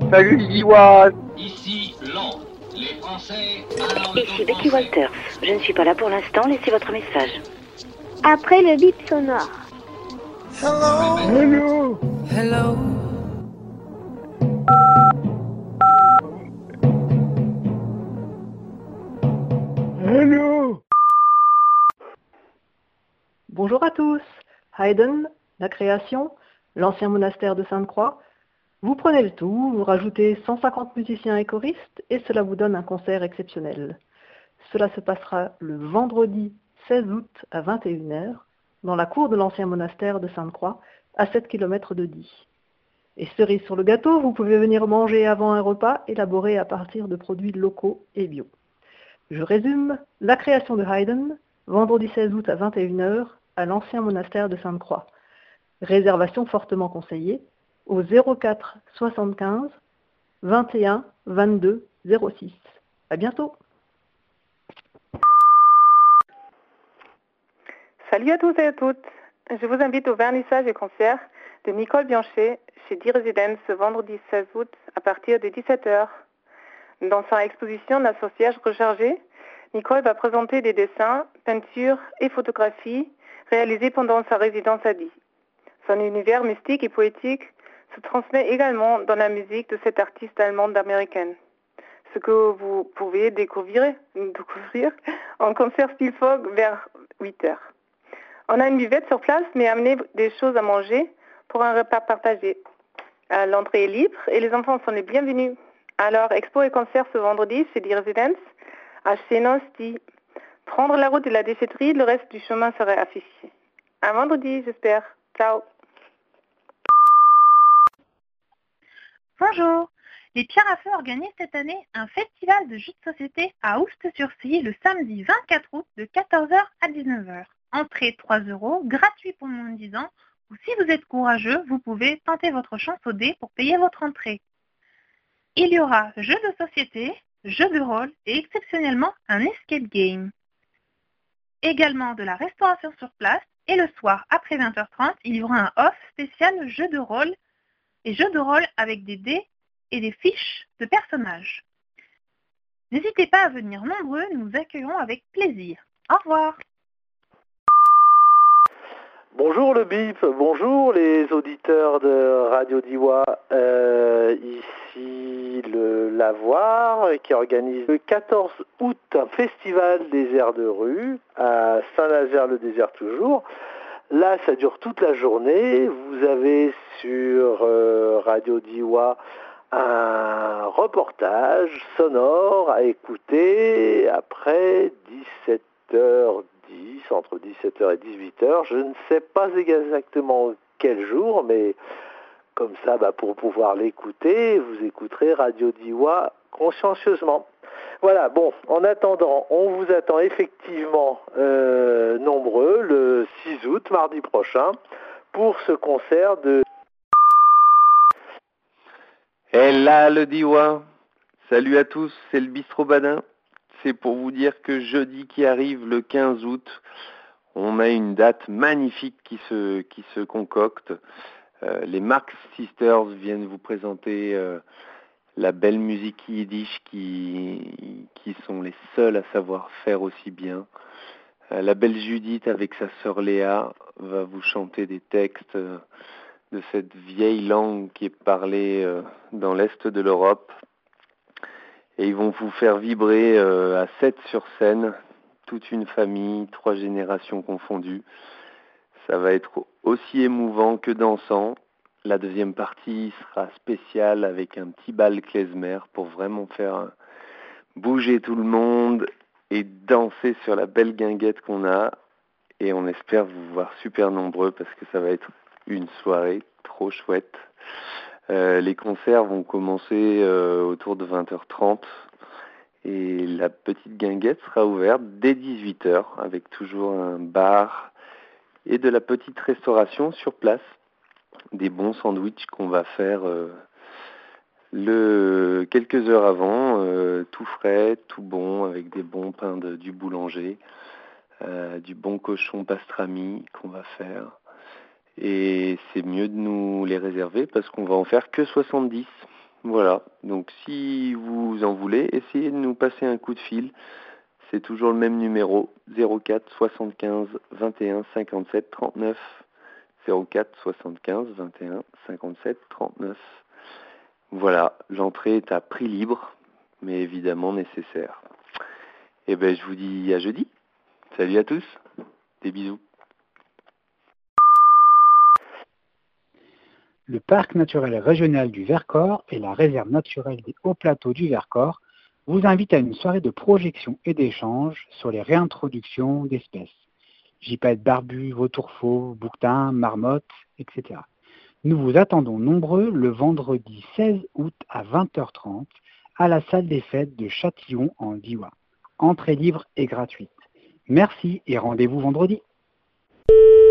Salut Liwa. Ici Londres. Les Français parlent Ici au Becky français. Walters. Je ne suis pas là pour l'instant, laissez votre message. Après le bip sonore. Hello. Hello. Hello. Bonjour à tous. Haydn, la création, l'ancien monastère de Sainte-Croix. Vous prenez le tout, vous rajoutez 150 musiciens et choristes et cela vous donne un concert exceptionnel. Cela se passera le vendredi 16 août à 21h dans la cour de l'ancien monastère de Sainte-Croix à 7 km de Die. Et cerise sur le gâteau, vous pouvez venir manger avant un repas élaboré à partir de produits locaux et bio. Je résume, la création de Haydn, vendredi 16 août à 21h à l'ancien monastère de Sainte-Croix. Réservation fortement conseillée au 04 75 21 22 06. À bientôt. Salut à tous et à toutes. Je vous invite au vernissage et concert de Nicole Bianchet chez D-Residence ce vendredi 16 août à partir de 17h. Dans sa exposition d'associage rechargé, Nicole va présenter des dessins, peintures et photographies réalisés pendant sa résidence à Die. Son univers mystique et poétique se transmet également dans la musique de cette artiste allemande américaine. Ce que vous pouvez découvrir en concert style folk vers 8h. On a une buvette sur place, mais amenez des choses à manger pour un repas partagé. L'entrée est libre et les enfants sont les bienvenus. Alors, expo et concert ce vendredi chez D-Residence à Chenos-Die. Prendre la route de la déchetterie, le reste du chemin serait affiché. À vendredi, j'espère. Ciao. Bonjour. Les Pierres à Feu organisent cette année un festival de jeux de société à Oust-sur-Scie le samedi 24 août de 14h à 19h. Entrée 3 €, gratuit pour moins de 10 ans, ou si vous êtes courageux, vous pouvez tenter votre chance au dé pour payer votre entrée. Il y aura jeux de société, jeux de rôle et exceptionnellement un escape game. Également de la restauration sur place et le soir après 20h30, il y aura un off spécial jeux de rôle et jeux de rôle avec des dés et des fiches de personnages. N'hésitez pas à venir nombreux, nous vous accueillerons avec plaisir. Au revoir. Bonjour le BIP, bonjour les auditeurs de Radio Diwa, ici le Lavoir qui organise le 14 août un festival des airs de rue à Saint-Nazaire-le-Désert toujours. Là ça dure toute la journée, vous avez sur Radio Diwa un reportage sonore à écouter après 17h10, entre 17h et 18h. Je ne sais pas exactement quel jour, mais comme ça, pour pouvoir l'écouter, vous écouterez Radio Diwa consciencieusement. Voilà, bon, en attendant, on vous attend effectivement nombreux le 6 août, mardi prochain, pour ce concert de... Et là, le Diwa. Salut à tous, c'est le Bistrot Badin. C'est pour vous dire que jeudi qui arrive, le 15 août, on a une date magnifique qui se concocte. Les Marx Sisters viennent vous présenter la belle musique yiddish qui sont les seuls à savoir faire aussi bien. La belle Judith avec sa sœur Léa va vous chanter des textes de cette vieille langue qui est parlée dans l'Est de l'Europe. Et ils vont vous faire vibrer à 7 sur scène, toute une famille, 3 générations confondues. Ça va être aussi émouvant que dansant. La deuxième partie sera spéciale avec un petit bal klezmer pour vraiment faire bouger tout le monde et danser sur la belle guinguette qu'on a. Et on espère vous voir super nombreux parce que ça va être une soirée trop chouette. Les concerts vont commencer autour de 20h30 et la petite guinguette sera ouverte dès 18h avec toujours un bar et de la petite restauration sur place, des bons sandwichs qu'on va faire quelques heures avant, tout frais, tout bon, avec des bons pains du boulanger, du bon cochon pastrami qu'on va faire. Et c'est mieux de nous les réserver parce qu'on va en faire que 70. Voilà, donc si vous en voulez, essayez de nous passer un coup de fil. C'est toujours le même numéro, 04 75 21 57 39. 04 75 21 57 39. Voilà, l'entrée est à prix libre, mais évidemment nécessaire. Et ben je vous dis à jeudi. Salut à tous, des bisous. Le parc naturel régional du Vercors et la réserve naturelle des hauts plateaux du Vercors vous invitent à une soirée de projection et d'échange sur les réintroductions d'espèces. Gypaètes barbus, vautours fauves, bouquetins, marmottes, etc. Nous vous attendons nombreux le vendredi 16 août à 20h30 à la salle des fêtes de Châtillon en Diois. Entrée libre et gratuite. Merci et rendez-vous vendredi.